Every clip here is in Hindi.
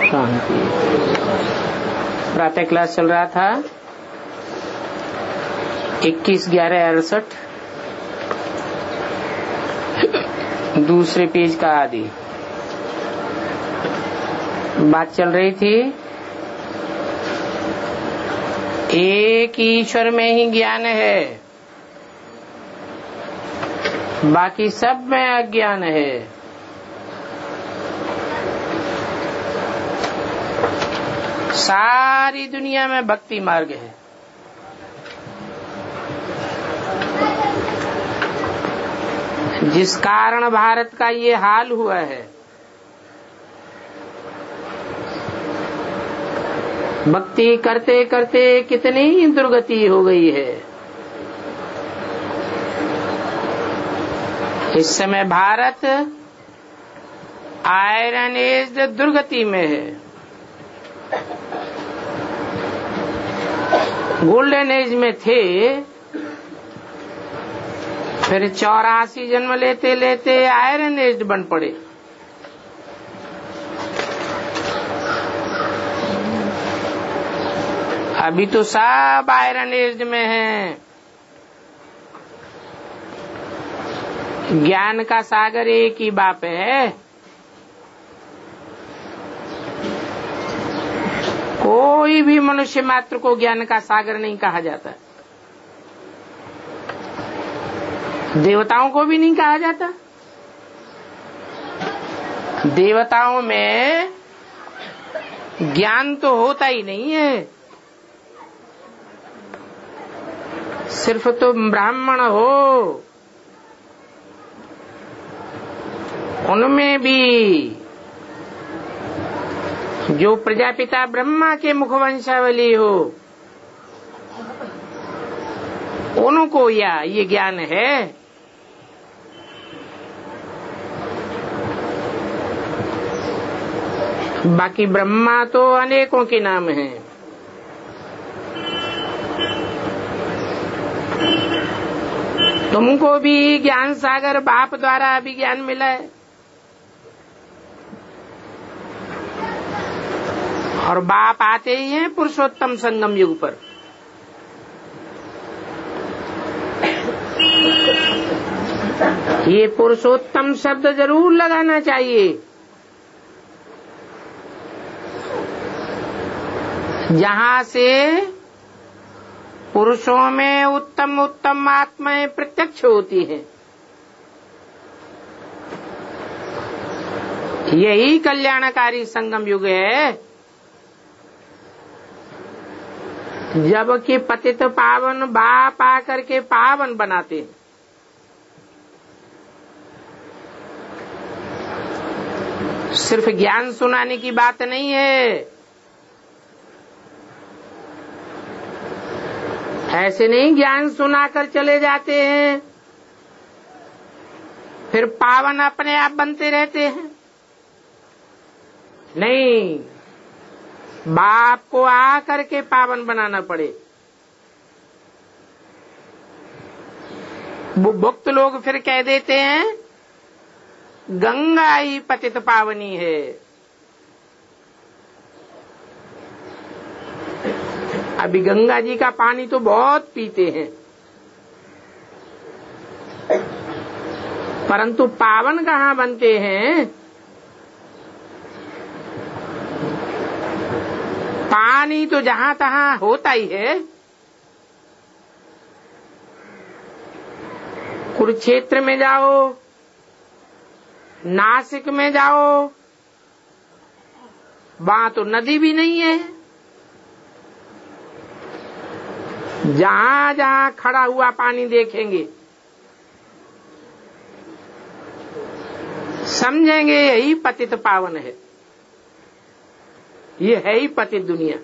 शांति। प्रातः क्लास चल रहा था 21/11/68, दूसरे पेज का आदि। बात चल रही थी एक ईश्वर में ही ज्ञान है, बाकी सब में अज्ञान है। सारी दुनिया में भक्ति मार्ग है, जिस कारण भारत का ये हाल हुआ है। भक्ति करते करते कितनी दुर्गति हो गई है। इस समय भारत आयरन एज दुर्गति में है। गोल्डन एज में थे, फिर 84 जन्म लेते लेते आयरन एज बन पड़े। अभी तो सब आयरन एज में हैं। ज्ञान का सागर एक ही बाप है। कोई भी मनुष्य मात्र को ज्ञान का सागर नहीं कहा जाता, देवताओं को भी नहीं कहा जाता। देवताओं में ज्ञान तो होता ही नहीं है। सिर्फ तो ब्राह्मण हो, उनमें भी जो प्रजापिता ब्रह्मा के मुखवंशावली हो, उनको ये ज्ञान है। बाकी ब्रह्मा तो अनेकों के नाम हैं। तुमको भी ज्ञान सागर बाप द्वारा अभी ज्ञान मिला है, और बाप आते ही हैं पुरुषोत्तम संगम युग पर। ये पुरुषोत्तम शब्द जरूर लगाना चाहिए। जहाँ से पुरुषों में उत्तम उत्तम आत्माएं प्रत्यक्ष होती हैं। यही कल्याणकारी संगम युग है, जबकि पतित पावन बाप आकर के पावन बनाते हैं। सिर्फ ज्ञान सुनाने की बात नहीं है। ऐसे नहीं ज्ञान सुनाकर चले जाते हैं, फिर पावन अपने आप बनते रहते हैं। नहीं, बाप को आकर के पावन बनाना पड़े। भक्त लोग फिर कह देते हैं गंगा ही पतित पावनी है। अभी गंगा जी का पानी तो बहुत पीते हैं, परंतु पावन कहाँ बनते हैं? पानी तो जहाँ तहाँ होता ही है। कुरुक्षेत्र में जाओ, नासिक में जाओ, वहां तो नदी भी नहीं है। जहाँ जहाँ खड़ा हुआ पानी देखेंगे, समझेंगे यही पतित पावन है। ये है ही पतित दुनिया।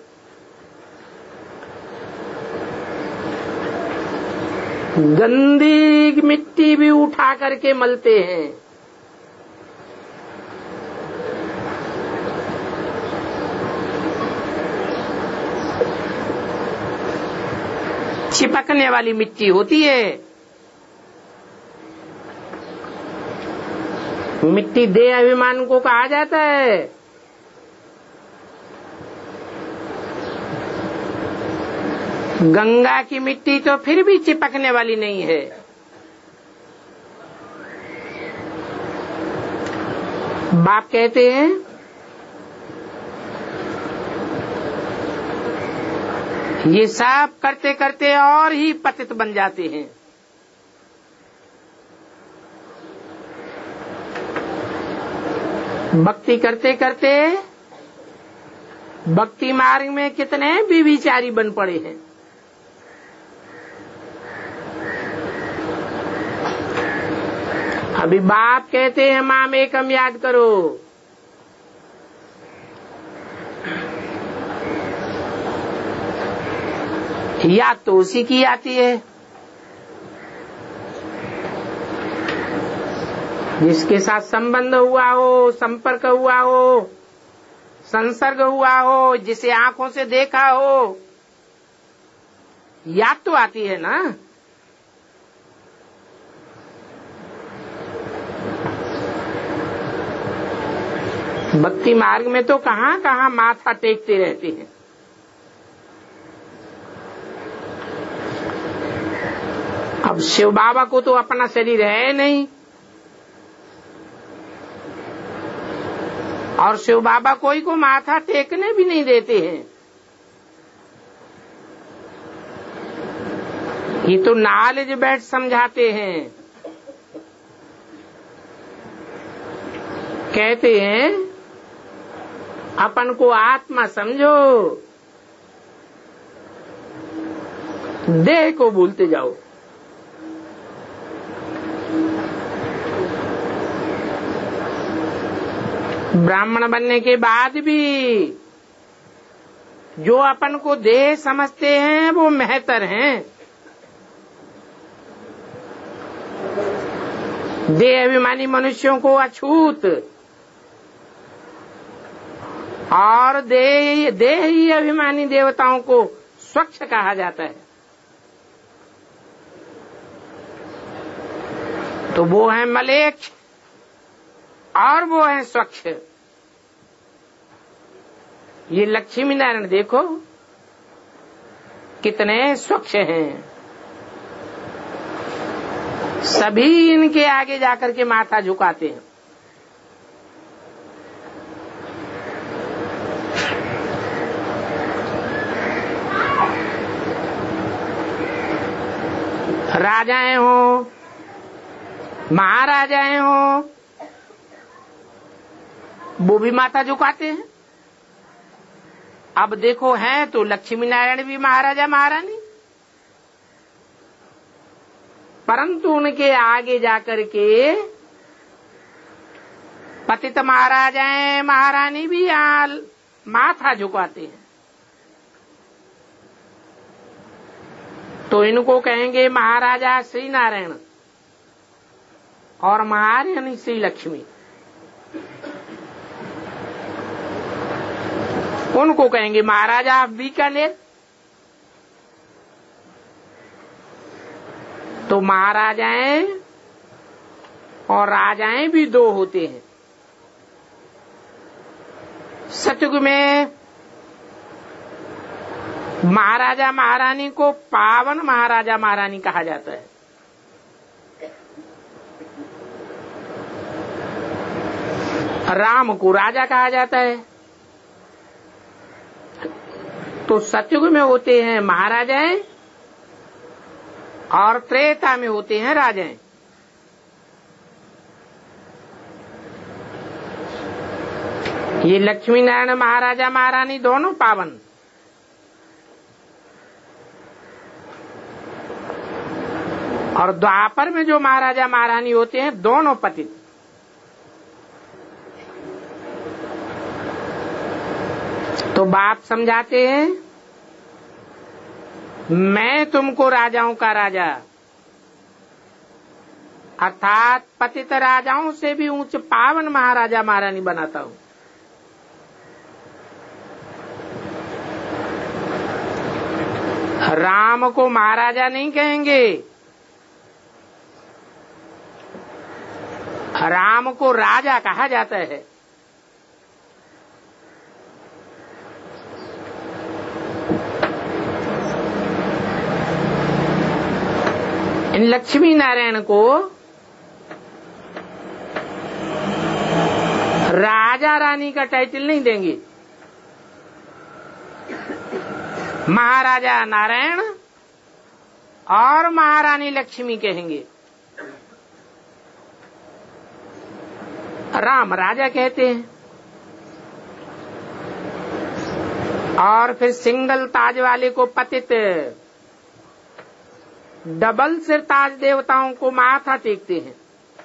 गंदी मिट्टी भी उठा करके मलते हैं। चिपकने वाली मिट्टी होती है। मिट्टी देह अभिमान को कहा जाता है। गंगा की मिट्टी तो फिर भी चिपकने वाली नहीं है। बाप कहते हैं ये सब करते करते और ही पतित बन जाते हैं। भक्ति करते करते भक्ति मार्ग में कितने व्यभिचारी बन पड़े हैं। अभी बाप कहते हैं माम एकम याद करो। याद तो उसी की आती है जिसके साथ संबंध हुआ हो, संपर्क हुआ हो, संसर्ग हुआ हो, जिसे आंखों से देखा हो। याद तो आती है ना। भक्ति मार्ग में तो कहां कहां माथा टेकते रहते हैं। अब शिव बाबा को तो अपना शरीर है नहीं, और शिव बाबा कोई को माथा टेकने भी नहीं देते हैं। ये तो नॉलेज बैठ समझाते हैं। कहते हैं अपन को आत्मा समझो, देह को भूलते जाओ। ब्राह्मण बनने के बाद भी जो अपन को देह समझते हैं वो मेहतर हैं। देह अभिमानी मनुष्यों को अछूत और देह ही अभिमानी देवताओं को स्वच्छ कहा जाता है। तो वो है मलेच्छ और वो है स्वच्छ। ये लक्ष्मी नारायण देखो कितने स्वच्छ हैं। सभी इनके आगे जाकर के माथा झुकाते हैं। राजाएं हो, महाराजाएं हो, वो भी माथा झुकाते हैं। अब देखो हैं तो लक्ष्मी नारायण भी महाराजा महारानी, परंतु उनके आगे जाकर के पतित महाराजाएं महारानी भी माथा झुकाते हैं। तो इनको कहेंगे महाराजा श्री नारायण और महारानी श्री लक्ष्मी। उनको कहेंगे महाराजा बीकानेर। तो महाराजाएं और राजाएं भी दो होते हैं। सतयुग में महाराजा महारानी को पावन महाराजा महारानी कहा जाता है। राम को राजा कहा जाता है। तो सतयुग में होते हैं महाराजाएं और त्रेता में होते हैं राजाएं। ये लक्ष्मी नारायण महाराजा महारानी दोनों पावन, और द्वापर में जो महाराजा महारानी होते हैं दोनों पतित। तो बाप समझाते हैं मैं तुमको राजाओं का राजा अर्थात पतित राजाओं से भी ऊंच पावन महाराजा महारानी बनाता हूं। राम को महाराजा नहीं कहेंगे, राम को राजा कहा जाता है। इन लक्ष्मी नारायण को राजा रानी का टाइटल नहीं देंगे, महाराजा नारायण और महारानी लक्ष्मी कहेंगे। राम राजा कहते हैं। और फिर सिंगल ताज वाले को पतित, डबल सिर ताज देवताओं को माथा टेकते हैं,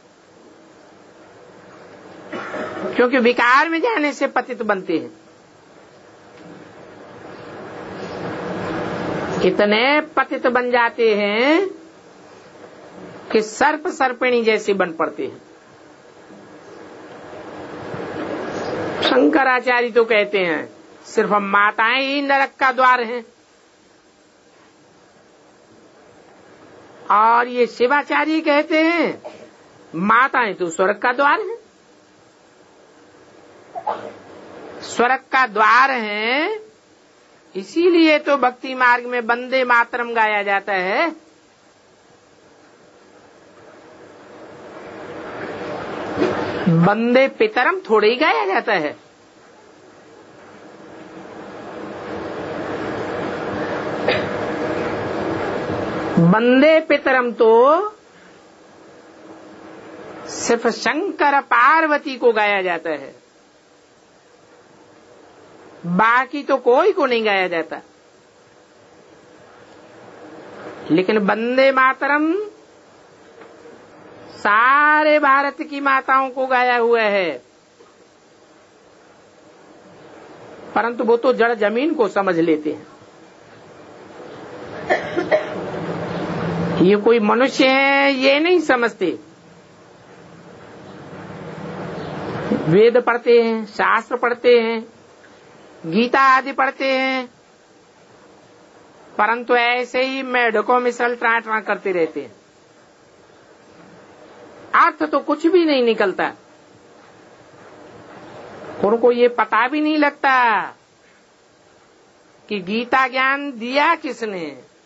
क्योंकि विकार में जाने से पतित बनते हैं। इतने पतित बन जाते हैं कि सर्प सर्पिणी जैसे बन पड़ते हैं। शंकराचार्य तो कहते हैं सिर्फ हम माताएं ही नरक का द्वार हैं, और ये शिवाचार्य कहते हैं माताएं तो स्वर्ग का द्वार हैं। स्वर्ग का द्वार है, इसीलिए तो भक्ति मार्ग में वंदे मातरम गाया जाता है। वंदे पितरम थोड़े ही गाया जाता है। वंदे पितरम तो सिर्फ शंकर पार्वती को गाया जाता है, बाकी तो कोई को नहीं गाया जाता। लेकिन वंदे मातरम सारे भारत की माताओं को गाया हुआ है, परंतु वो तो जड़ जमीन को समझ लेते हैं। ये कोई मनुष्य है ये नहीं समझते। वेद पढ़ते हैं, शास्त्र पढ़ते हैं, गीता आदि पढ़ते हैं, परंतु ऐसे ही मेढकों मिसल ट्रा करते रहते हैं। अर्थ तो कुछ भी नहीं निकलता। उनको ये पता भी नहीं लगता कि गीता ज्ञान दिया किसने।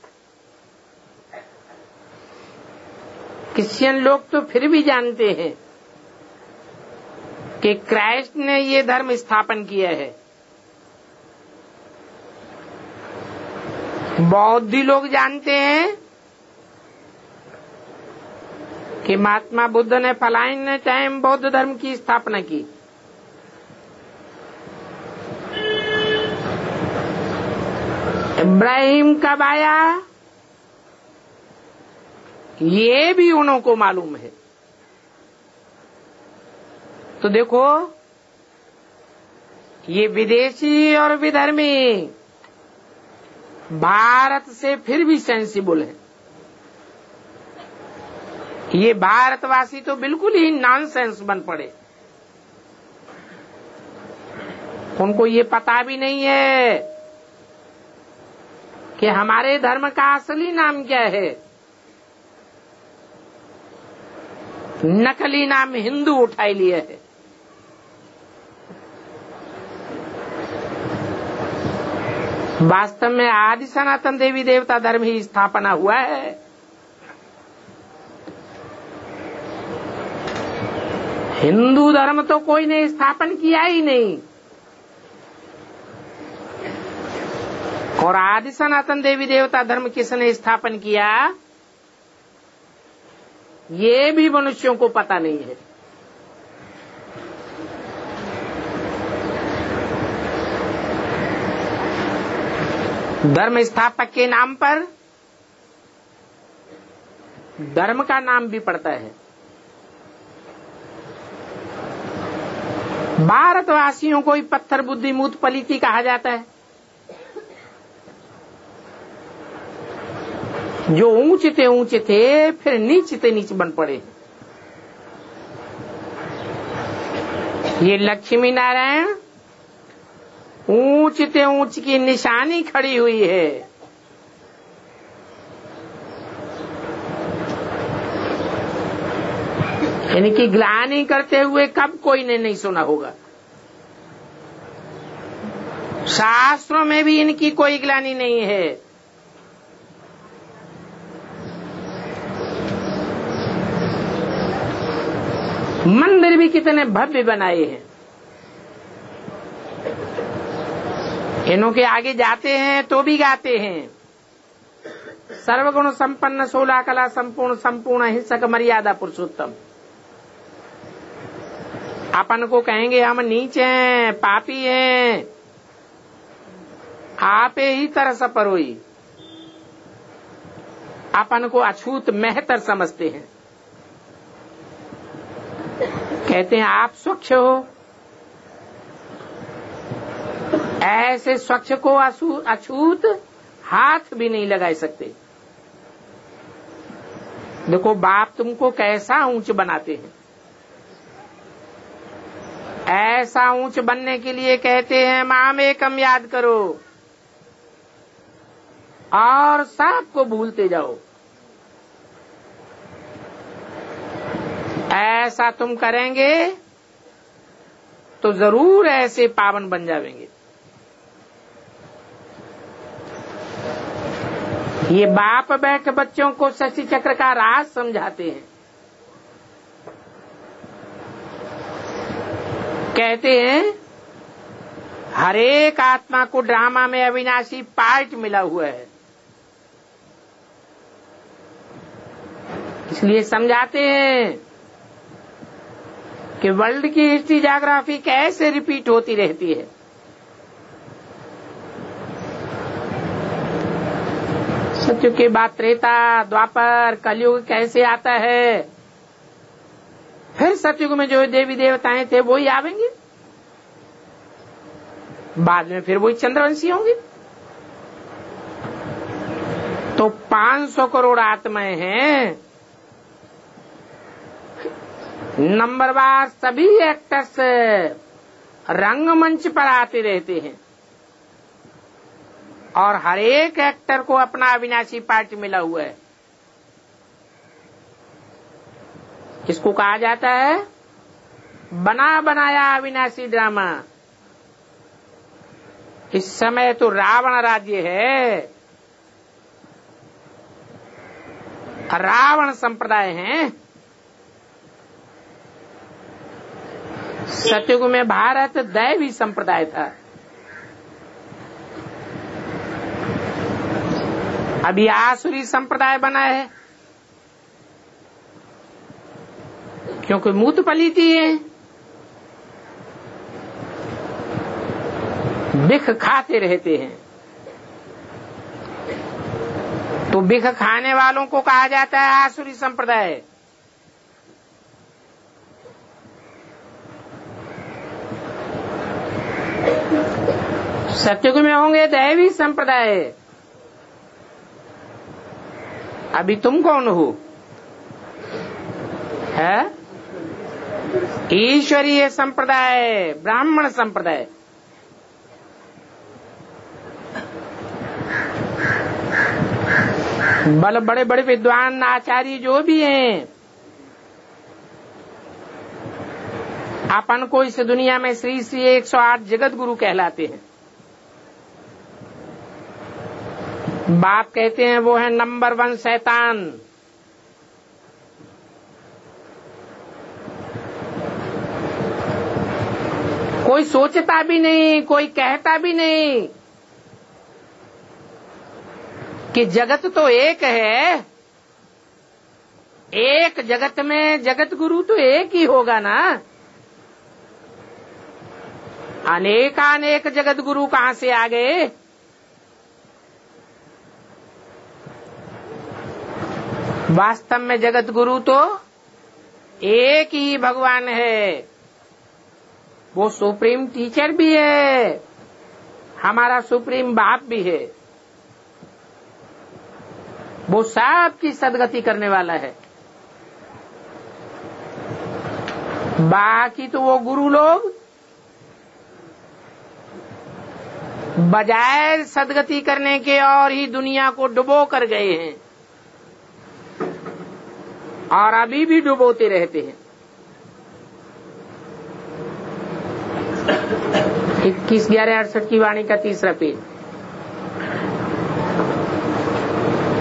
क्रिश्चियन लोग तो फिर भी जानते हैं कि क्राइस्ट ने ये धर्म स्थापन किया है। बौद्धी लोग जानते हैं कि महात्मा बुद्ध ने फलाने टाइम बौद्ध धर्म की स्थापना की। इब्राहिम कब आया ये भी उनको मालूम है। तो देखो ये विदेशी और विधर्मी भारत से फिर भी सेंसिबल है। ये भारतवासी तो बिल्कुल ही नॉनसेंस बन पड़े। उनको ये पता भी नहीं है कि हमारे धर्म का असली नाम क्या है। नकली नाम हिंदू उठाई लिया है। वास्तव में आदि सनातन देवी देवता धर्म ही स्थापना हुआ है। हिंदू धर्म तो कोई ने स्थापन किया ही नहीं, और आदि सनातन देवी देवता धर्म किसने स्थापन किया ये भी मनुष्यों को पता नहीं है। धर्म स्थापक के नाम पर धर्म का नाम भी पड़ता है। भारतवासियों को ही पत्थर बुद्धि मूत पलीती कहा जाता है, जो ऊंचे थे फिर नीचे नीचे बन पड़े। ये लक्ष्मी नारायण ऊंच की निशानी खड़ी हुई है। इनकी ग्लानि करते हुए कब कोई ने नहीं सुना होगा। शास्त्रों में भी इनकी कोई ग्लानि नहीं है। मंदिर भी कितने भव्य बनाए हैं, इन्हों के आगे जाते हैं तो भी गाते हैं, सर्वगुण संपन्न 16 कला संपूर्ण संपूर्ण हिंसक मर्यादा पुरुषोत्तम। अपन को कहेंगे हम नीचे हैं, पापी हैं, आपे ही तरस परोई। अपन को अछूत महतर समझते हैं, कहते हैं आप स्वच्छ हो। ऐसे स्वच्छ को अछूत हाथ भी नहीं लगा सकते। देखो बाप तुमको कैसा ऊंच बनाते हैं। ऐसा ऊंच बनने के लिए कहते हैं माम एकम याद करो और सबको भूलते जाओ। ऐसा तुम करेंगे तो जरूर ऐसे पावन बन जाएंगे। ये बाप बैठ बच्चों को शशि चक्र का राज समझाते हैं। कहते हैं हर एक आत्मा को ड्रामा में अविनाशी पार्ट मिला हुआ है, इसलिए समझाते हैं कि वर्ल्ड की हिस्ट्री ज्योग्राफी कैसे रिपीट होती रहती है। सत्युग के बाद त्रेता द्वापर कलयुग कैसे आता है, फिर सत्युग में जो देवी देवताएं थे वही आवेंगे, बाद में फिर वही चंद्रवंशी होंगे। तो 500 करोड़ आत्माएं हैं। नंबरवार सभी एक्टर्स रंगमंच पर आते रहते हैं और हर एक एक्टर को अपना अविनाशी पार्ट मिला हुआ है। इसको कहा जाता है बना बनाया अविनाशी ड्रामा। इस समय तो रावण राज्य है, रावण संप्रदाय है। सतयुग में भारत दैवी संप्रदाय था। अभी आसुरी संप्रदाय बना है, क्योंकि मूत पलीती है, बिख खाते रहते हैं। तो बिख खाने वालों को कहा जाता है आसुरी संप्रदाय। सतयुग में होंगे दैवी संप्रदाय। अभी तुम कौन हो? है ईश्वरीय संप्रदाय, ब्राह्मण संप्रदाय। बड़े बड़े विद्वान आचार्य जो भी हैं, अपन को इस दुनिया में श्री श्री 108 जगत गुरु कहलाते हैं। बाप कहते हैं वो है नंबर 1 शैतान। कोई सोचता भी नहीं, कोई कहता भी नहीं कि जगत तो एक है, एक जगत में जगत गुरु तो एक ही होगा ना। अनेकानेक जगत गुरु कहां से आ गए? वास्तव में जगत गुरु तो एक ही भगवान है। वो सुप्रीम टीचर भी है, हमारा सुप्रीम बाप भी है। वो सबकी सदगति करने वाला है। बाकी तो वो गुरु लोग बजाय सदगति करने के और ही दुनिया को डुबो कर गए हैं और अभी भी डुबोते रहते हैं। 21/11/68 की वाणी का 3रा पेज।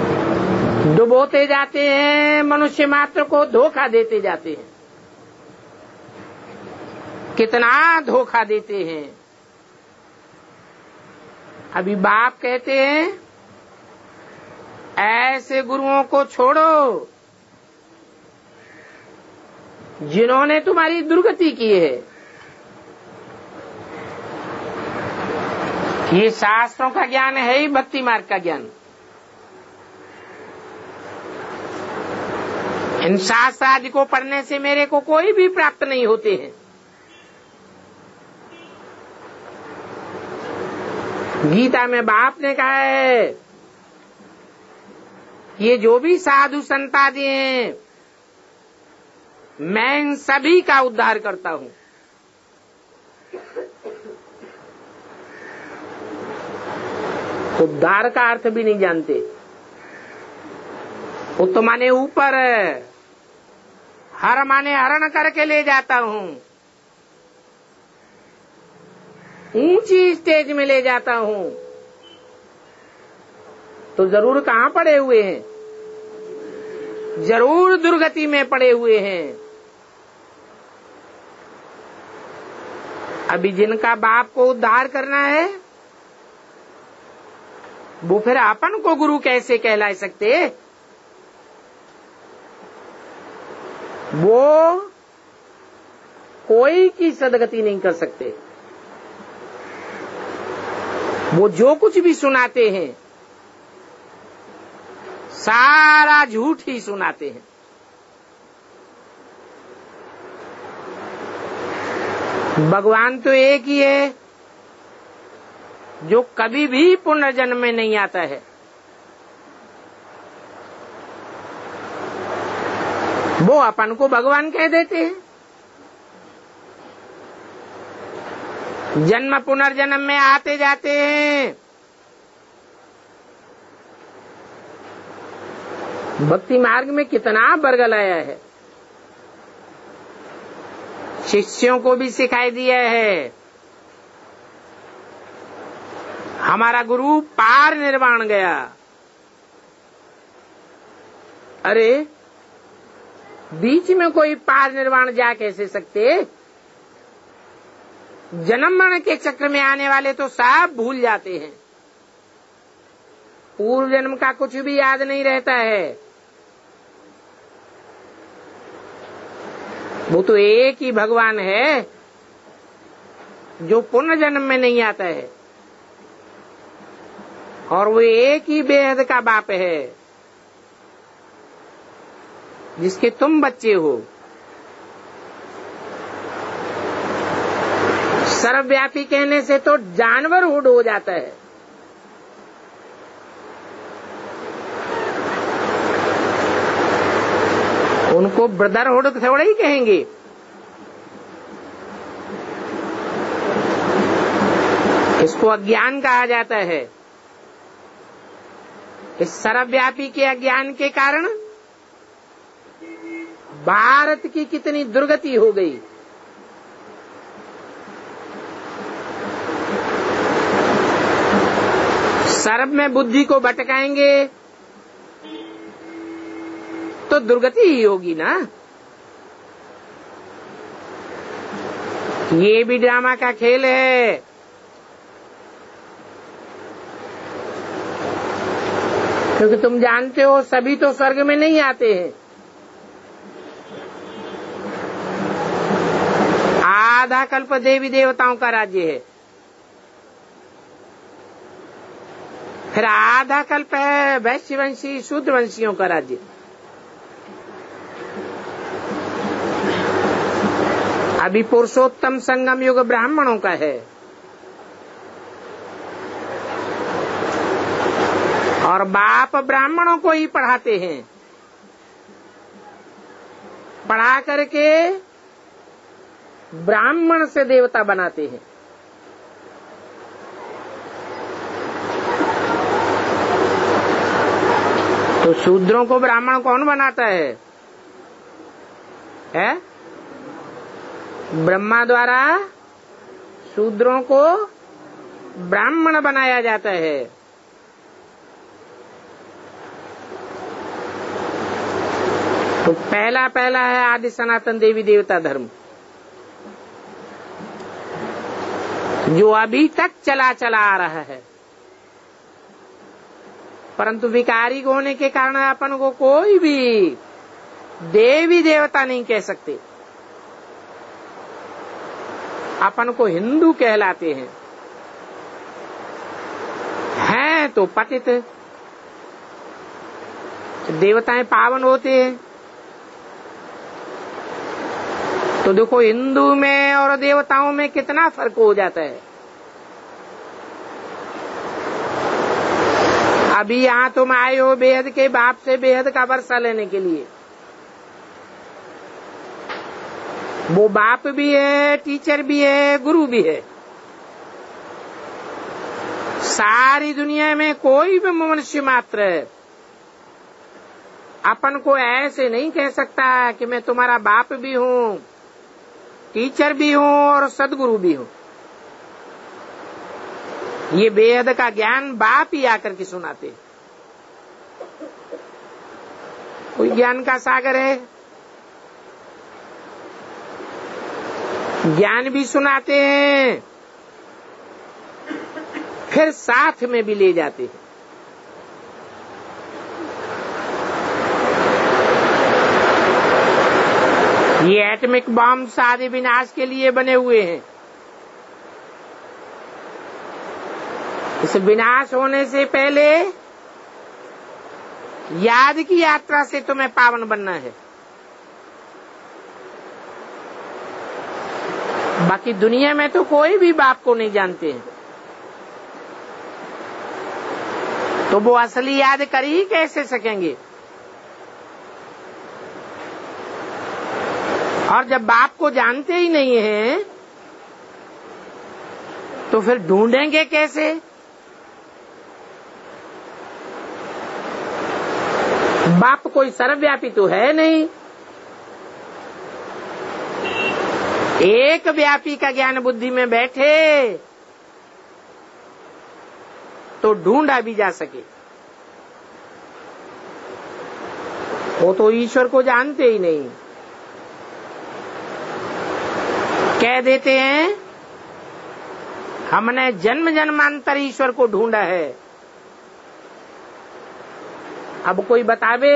डुबोते जाते हैं, मनुष्य मात्र को धोखा देते जाते हैं। कितना धोखा देते हैं। अभी बाप कहते हैं ऐसे गुरुओं को छोड़ो जिन्होंने तुम्हारी दुर्गति की है। ये शास्त्रों का ज्ञान है ही भक्ति मार्ग का ज्ञान। इन शास्त्र आदि को पढ़ने से मेरे को कोई भी प्राप्त नहीं होते हैं। गीता में बाप ने कहा है ये जो भी साधु संत आदि हैं मैं इन सभी का उद्धार करता हूं। उद्धार का अर्थ भी नहीं जानते। उत माने ऊपर, हर माने हरण करके ले जाता हूं, ऊंची स्टेज में ले जाता हूं। तो जरूर कहां पड़े हुए हैं? जरूर दुर्गति में पड़े हुए हैं। अभी जिनका बाप को उद्धार करना है वो फिर अपन को गुरु कैसे कहला सकते? वो कोई की सदगति नहीं कर सकते। वो जो कुछ भी सुनाते हैं सारा झूठ ही सुनाते हैं। भगवान तो एक ही है जो कभी भी पुनर्जन्म में नहीं आता है। वो अपन को भगवान कह देते हैं। जन्म पुनर्जन्म में आते जाते हैं। भक्ति मार्ग में कितना बरगलाया है। शिष्यों को भी सिखाई दिया है। हमारा गुरु पार निर्वाण गया। अरे बीच में कोई पार निर्वाण जा कैसे सकते? जन्म मरण के चक्र में आने वाले तो सब भूल जाते हैं। पूर्व जन्म का कुछ भी याद नहीं रहता है। वो तो एक ही भगवान है जो पुनर्जन्म में नहीं आता है, और वो एक ही बेहद का बाप है जिसके तुम बच्चे हो। सर्वव्यापी कहने से तो जानवर हुड हो जाता है। उनको ब्रदरहुड थोड़ा ही कहेंगे। इसको अज्ञान कहा जाता है। इस सर्वव्यापी के अज्ञान के कारण भारत की कितनी दुर्गति हो गई। सर्व में बुद्धि को भटकाएंगे तो दुर्गति ही होगी ना। ये भी ड्रामा का खेल है। क्योंकि तुम जानते हो सभी तो स्वर्ग में नहीं आते हैं। आधा कल्प देवी देवताओं का राज्य है, फिर आधा कल्प है वैश्यवंशी शूद्रवंशियों का राज्य। अभी पुरुषोत्तम संगम युग ब्राह्मणों का है, और बाप ब्राह्मणों को ही पढ़ाते हैं। पढ़ा करके ब्राह्मण से देवता बनाते हैं। तो शूद्रों को ब्राह्मण कौन बनाता है? ब्रह्मा द्वारा शूद्रों को ब्राह्मण बनाया जाता है। तो पहला है आदि सनातन देवी देवता धर्म। जो अभी तक चला चला आ रहा है, परंतु विकारी होने के कारण अपन को कोई भी देवी देवता नहीं कह सकते। अपन को हिंदू कहलाते हैं तो पतित। देवताएं पावन होते हैं, तो देखो हिंदू में और देवताओं में कितना फर्क हो जाता है। अभी यहाँ तुम आए हो बेहद के बाप से बेहद का वर्षा लेने के लिए। वो बाप भी है, टीचर भी है, गुरु भी है। सारी दुनिया में कोई भी मनुष्य मात्र अपन को ऐसे नहीं कह सकता कि मैं तुम्हारा बाप भी हूँ, टीचर भी हूँ और सदगुरु भी हूँ। ये बेहद का ज्ञान बाप ही आकर के सुनाते। कोई ज्ञान का सागर है, ज्ञान भी सुनाते हैं, फिर साथ में भी ले जाते हैं। ये एटॉमिक बम सारे विनाश के लिए बने हुए हैं। इस विनाश होने से पहले याद की यात्रा से तुम्हें पावन बनना है। बाकी दुनिया में तो कोई भी बाप को नहीं जानते हैं, तो वो असली याद कर ही कैसे सकेंगे। और जब बाप को जानते ही नहीं हैं, तो फिर ढूंढेंगे कैसे। बाप कोई सर्वव्यापी तो है नहीं। एक व्यापी का ज्ञान बुद्धि में बैठे तो ढूंढा भी जा सके। वो तो ईश्वर को जानते ही नहीं। कह देते हैं हमने जन्म जन्मांतर ईश्वर को ढूंढा है। अब कोई बतावे,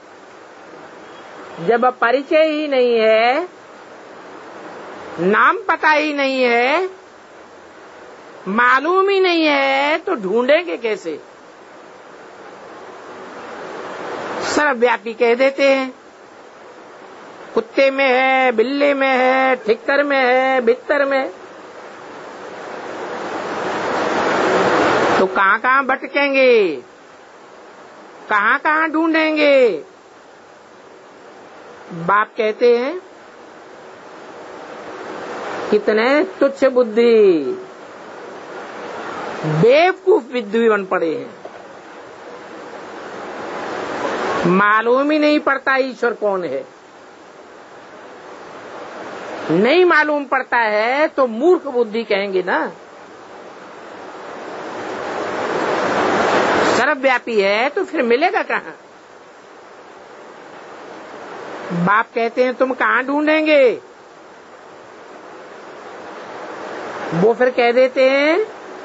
जब परिचय ही नहीं है, नाम पता ही नहीं है, मालूम ही नहीं है, तो ढूंढेंगे कैसे। सर्वव्यापी कह देते हैं, कुत्ते में है, बिल्ली में है, ठिक्कर में है, बिस्तर में। तो कहां कहां भटकेंगे, कहां कहां ढूंढेंगे। बाप कहते हैं कितने तुच्छ बुद्धि, बेवकूफ विद्वान पड़े हैं। मालूम ही नहीं पड़ता ईश्वर कौन है। नहीं मालूम पड़ता है तो मूर्ख बुद्धि कहेंगे ना। सर्वव्यापी है तो फिर मिलेगा कहाँ। बाप कहते हैं तुम कहाँ ढूंढेंगे। वो फिर कह देते हैं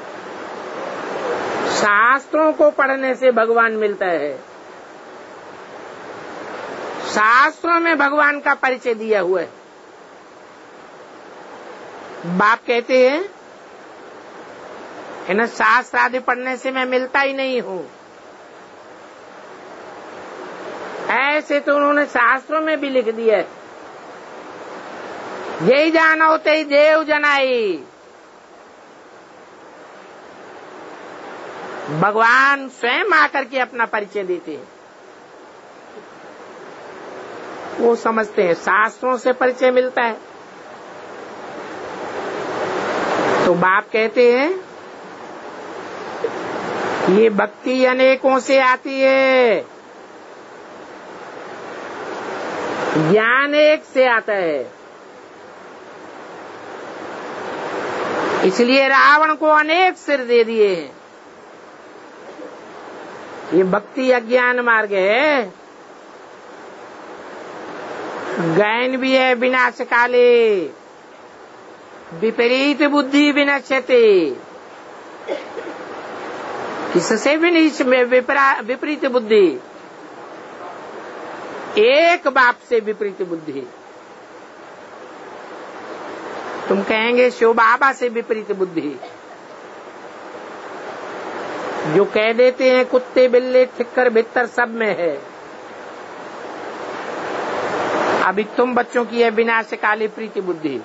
शास्त्रों को पढ़ने से भगवान मिलता है। शास्त्रों में भगवान का परिचय दिया हुआ है। बाप कहते हैं इन शास्त्र आदि पढ़ने से मैं मिलता ही नहीं हूँ। ऐसे तो उन्होंने शास्त्रों में भी लिख दिया है, यही जानो ते देव जनाई। भगवान स्वयं आकर के अपना परिचय देते हैं। वो समझते हैं शास्त्रों से परिचय मिलता है। तो बाप कहते हैं ये भक्ति अनेकों से आती है, ज्ञान एक से आता है। इसलिए रावण को अनेक सिर दे दिए हैं। ये भक्ति अज्ञान मार्ग है, गैन भी है विनाश काले। विपरीत बुद्धि विनश्यते। किससे विपरीत बुद्धि? एक बाप से विपरीत बुद्धि। तुम कहेंगे शिव बाबा से विपरीत बुद्धि। जो कह देते हैं कुत्ते बिल्ले ठिक्कर भित्तर सब में है। अभी तुम बच्चों की है विनाशकाली प्रीति बुद्धि।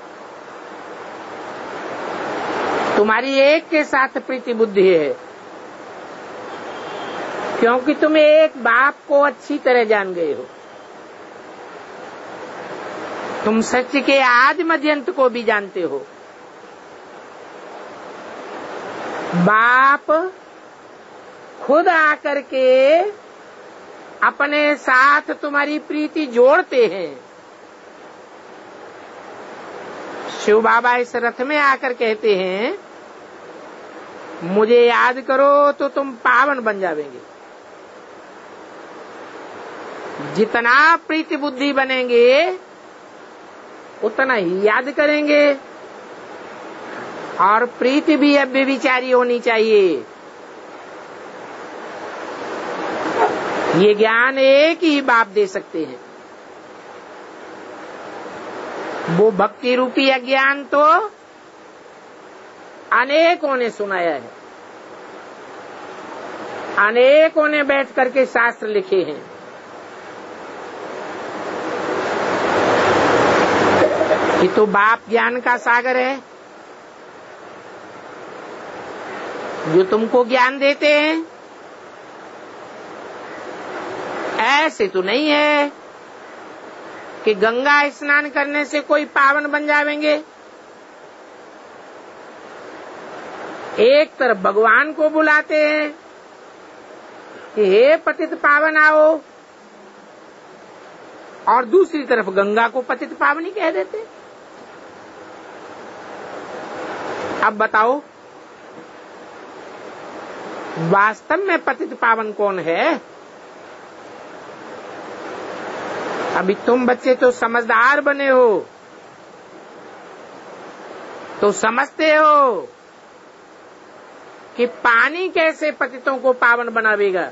तुम्हारी एक के साथ प्रीति बुद्धि है, क्योंकि तुम एक बाप को अच्छी तरह जान गए हो। तुम सच के आदि मध्यंत को भी जानते हो। बाप खुद आकर के अपने साथ तुम्हारी प्रीति जोड़ते हैं। शिव बाबा इस रथ में आकर कहते हैं मुझे याद करो तो तुम पावन बन जाओगे। जितना प्रीति बुद्धि बनेंगे उतना ही याद करेंगे। और प्रीति भी अब विचारी होनी चाहिए। ये ज्ञान एक ही बाप दे सकते हैं। वो भक्ति रूपी अज्ञान तो अनेकों ने सुनाया है, अनेकों ने बैठ करके शास्त्र लिखे हैं। ये तो बाप ज्ञान का सागर है जो तुमको ज्ञान देते हैं। ऐसे तो नहीं है कि गंगा स्नान करने से कोई पावन बन जाएंगे। एक तरफ भगवान को बुलाते हैं कि हे पतित पावन आओ, और दूसरी तरफ गंगा को पतित पावनी कह देते। अब बताओ वास्तव में पतित पावन कौन है? अभी तुम बच्चे तो समझदार बने हो, तो समझते हो कि पानी कैसे पतितों को पावन बनावेगा।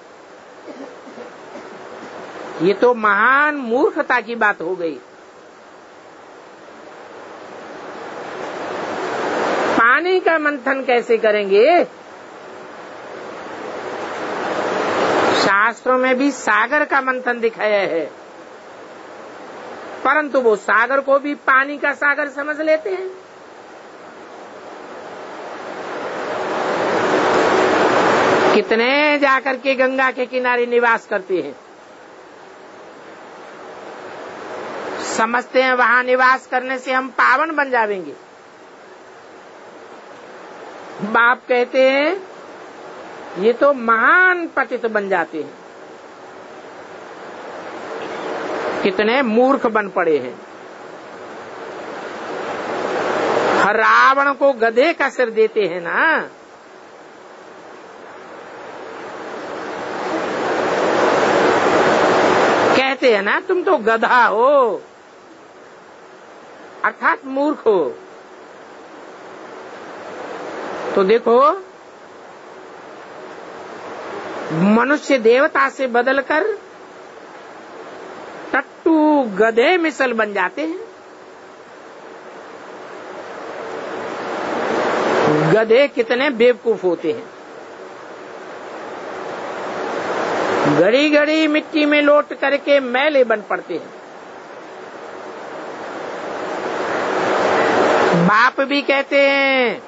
ये तो महान मूर्खता की बात हो गई। पानी का मंथन कैसे करेंगे? शास्त्रों में भी सागर का मंथन दिखाया है, परंतु वो सागर को भी पानी का सागर समझ लेते हैं। कितने जाकर के गंगा के किनारे निवास करते हैं, समझते हैं वहां निवास करने से हम पावन बन जाएंगे। बाप कहते हैं ये तो महान पतित बन जाते हैं। कितने मूर्ख बन पड़े हैं। हर रावण को गधे का सिर देते हैं ना। कहते हैं ना तुम तो गधा हो, अर्थात मूर्ख हो। तो देखो मनुष्य देवता से बदलकर टट्टू गधे मिसल बन जाते हैं। गधे कितने बेवकूफ होते हैं। घड़ी घड़ी मिट्टी में लोट करके मैले बन पड़ते हैं। बाप भी कहते हैं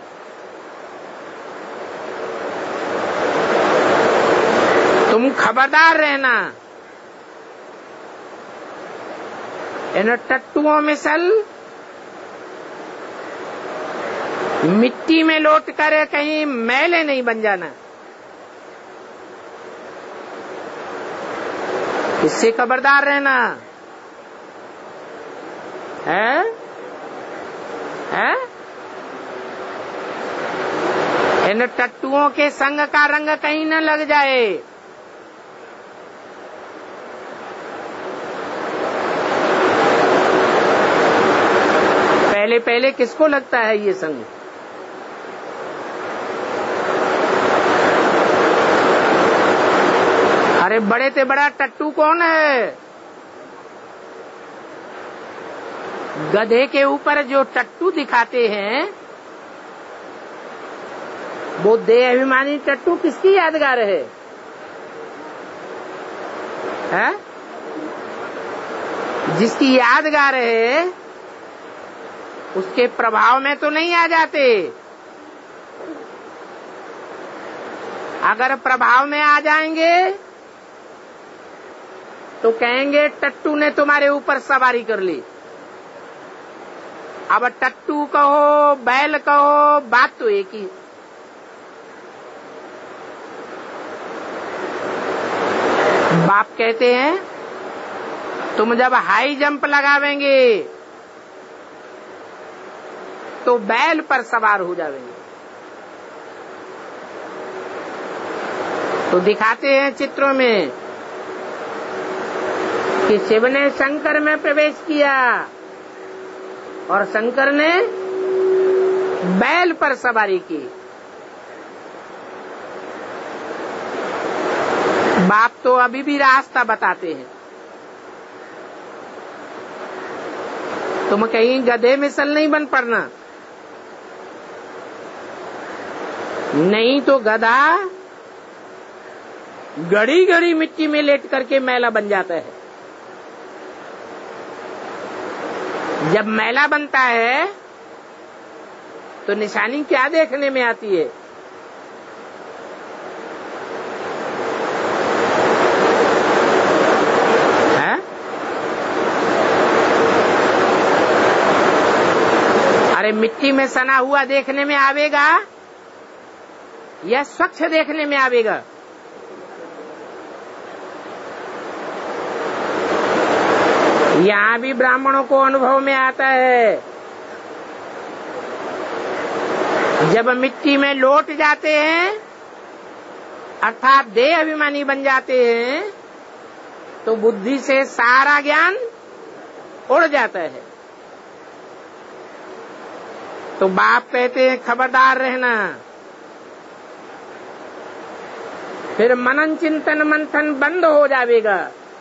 तुम खबरदार रहना, इन टट्टुओं में सल मिट्टी में लौट कर कहीं मैले नहीं बन जाना। इससे खबरदार रहना है? इन टट्टुओं के संग का रंग कहीं न लग जाए। पहले पहले किसको लगता है ये संग? अरे बड़े से बड़ा टट्टू कौन है? गधे के ऊपर जो टट्टू दिखाते हैं वो देह अभिमानी टट्टू किसकी यादगार है? है? जिसकी यादगार है उसके प्रभाव में तो नहीं आ जाते। अगर प्रभाव में आ जाएंगे तो कहेंगे टट्टू ने तुम्हारे ऊपर सवारी कर ली। अब टट्टू कहो बैल कहो, बात तो एक ही। बाप कहते हैं तुम जब हाई जंप लगावेंगे तो बैल पर सवार हो जाएंगे। तो दिखाते हैं चित्रों में कि शिव ने शंकर में प्रवेश किया और शंकर ने बैल पर सवारी की। बाप तो अभी भी रास्ता बताते हैं। तुम कहीं गधे मिसल नहीं बन पड़ना, नहीं तो गधा गड़ी गड़ी मिट्टी में लेट करके मैला बन जाता है। जब मैला बनता है तो निशानी क्या देखने में आती है? अरे मिट्टी में सना हुआ देखने में आवेगा या स्वच्छ देखने में आवेगा? यहाँ भी ब्राह्मणों को अनुभव में आता है। जब मिट्टी में लौट जाते हैं अर्थात देह अभिमानी बन जाते हैं तो बुद्धि से सारा ज्ञान उड़ जाता है। तो बाप कहते हैं खबरदार रहना। फिर मनन चिंतन मंथन बंद हो जाएगा।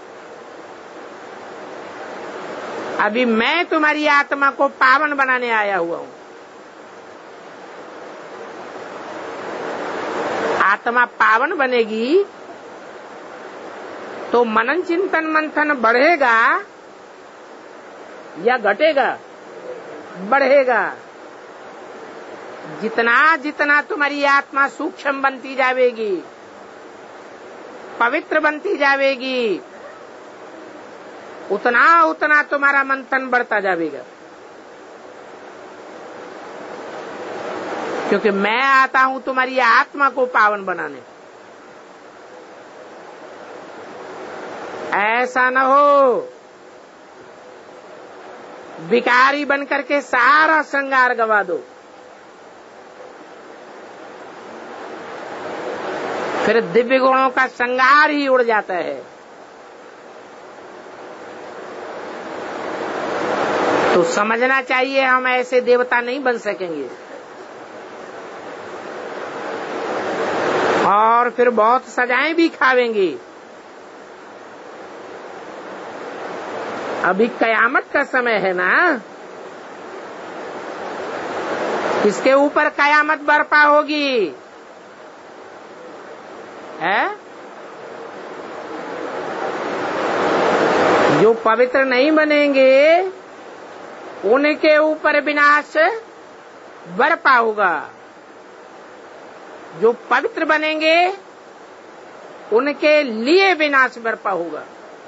अभी मैं तुम्हारी आत्मा को पावन बनाने आया हुआ हूँ। आत्मा पावन बनेगी तो मनन चिंतन मंथन बढ़ेगा या घटेगा? बढ़ेगा। जितना जितना तुम्हारी आत्मा सूक्ष्म बनती जाएगी, पवित्र बनती जाएगी, उतना उतना तुम्हारा मंथन बढ़ता जाएगा। क्योंकि मैं आता हूं तुम्हारी आत्मा को पावन बनाने। ऐसा न हो भिखारी बन करके सारा श्रृंगार गवा दो, फिर दिव्य गुणों का श्रृंगार ही उड़ जाता है। तो समझना चाहिए हम ऐसे देवता नहीं बन सकेंगे और फिर बहुत सजाएं भी खावेंगे। अभी कयामत का समय है ना, किसके ऊपर कयामत बर्पा होगी? है जो पवित्र नहीं बनेंगे उनके ऊपर विनाश बर्पा होगा। जो पवित्र बनेंगे उनके लिए विनाश बर्पा होगा।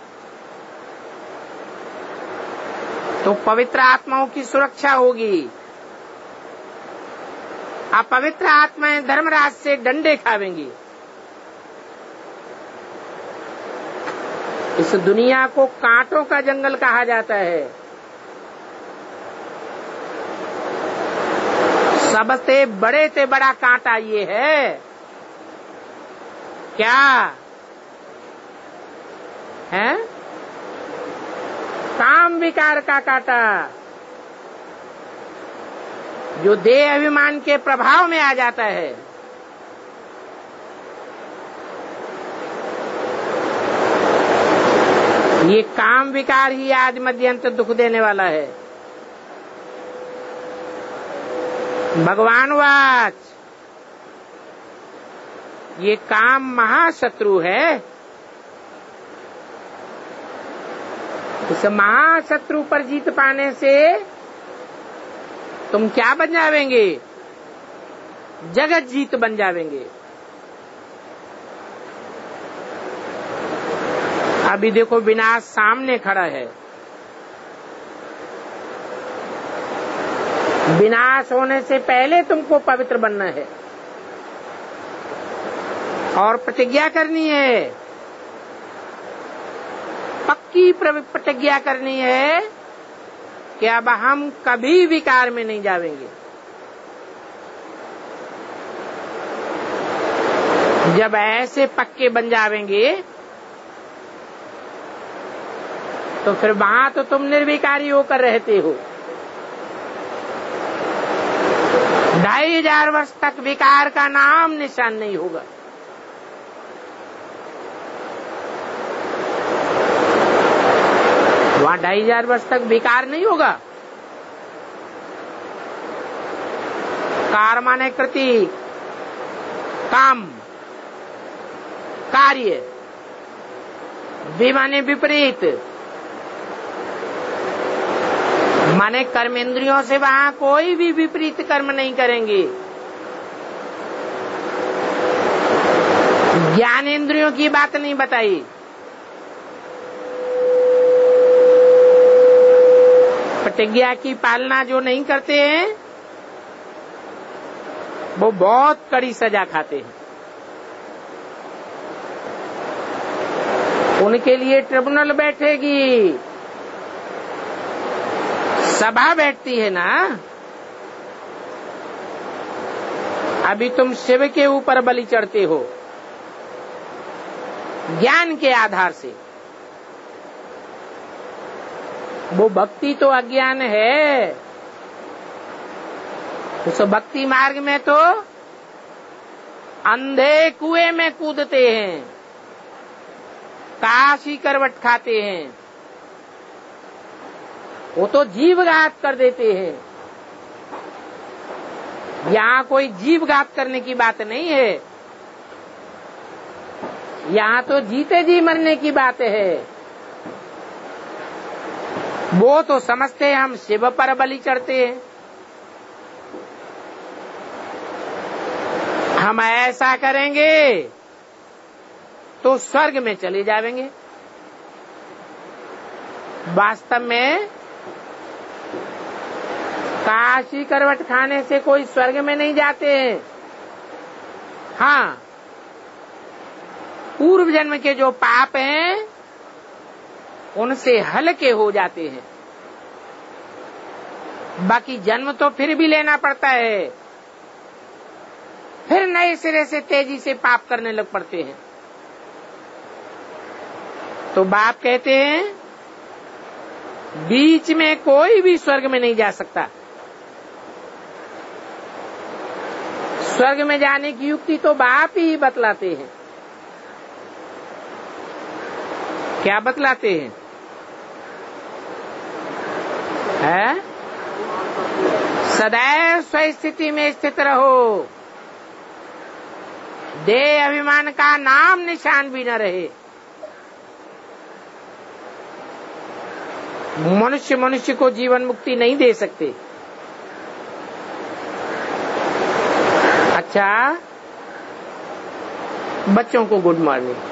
तो पवित्र आत्माओं की सुरक्षा होगी। अपवित्र आत्माएं धर्मराज से डंडे खावेंगी। इस दुनिया को कांटों का जंगल कहा जाता है। सबसे बड़े से बड़ा कांटा ये है क्या है? काम विकार का कांटा। जो देह अभिमान के प्रभाव में आ जाता है, ये काम विकार ही आज मध्यंतर दुख देने वाला है। भगवान वाच, ये काम महाशत्रु है। इस महाशत्रु पर जीत पाने से तुम क्या बन जावेंगे? जगत जीत बन जावेंगे। अभी देखो विनाश सामने खड़ा है। विनाश होने से पहले तुमको पवित्र बनना है और प्रतिज्ञा करनी है, पक्की प्रतिज्ञा करनी है कि अब हम कभी विकार में नहीं जावेंगे। जब ऐसे पक्के बन जावेंगे तो फिर वहां तो तुम निर्विकारी होकर रहते हो। 2500 वर्ष तक विकार का नाम निशान नहीं होगा। वहां 2500 वर्ष तक विकार नहीं होगा। कार माने कृति, काम, कार्य, माने विपरीत, माने कर्मेंद्रियों से वहां कोई भी विपरीत कर्म नहीं करेंगे। ज्ञानेंद्रियों की बात नहीं बताई। प्रतिज्ञा की पालना जो नहीं करते हैं वो बहुत कड़ी सजा खाते हैं। उनके लिए ट्रिब्यूनल बैठेगी, सभा बैठती है ना। अभी तुम शिव के ऊपर बलि चढ़ते हो ज्ञान के आधार से। वो भक्ति तो अज्ञान है। उस भक्ति मार्ग में तो अंधे कुएं में कूदते हैं, काशी करवट खाते हैं, वो तो जीवघात कर देते हैं। यहाँ कोई जीवघात करने की बात नहीं है, यहाँ तो जीते जी मरने की बात है। वो तो समझते हैं हम शिव पर बलि चढ़ते हैं, हम ऐसा करेंगे तो स्वर्ग में चले जाएंगे। वास्तव में काशी करवट खाने से कोई स्वर्ग में नहीं जाते हैं। हाँ, पूर्व जन्म के जो पाप हैं उनसे हल्के हो जाते हैं। बाकी जन्म तो फिर भी लेना पड़ता है, फिर नए सिरे से तेजी से पाप करने लग पड़ते हैं। तो बाप कहते हैं बीच में कोई भी स्वर्ग में नहीं जा सकता। स्वर्ग में जाने की युक्ति तो बाप ही बतलाते हैं। क्या बतलाते हैं? सदैव स्वस्थिति में स्थित रहो, देह अभिमान का नाम निशान भी न रहे। मनुष्य को जीवन मुक्ति नहीं दे सकते। अच्छा, बच्चों को गुड मॉर्निंग।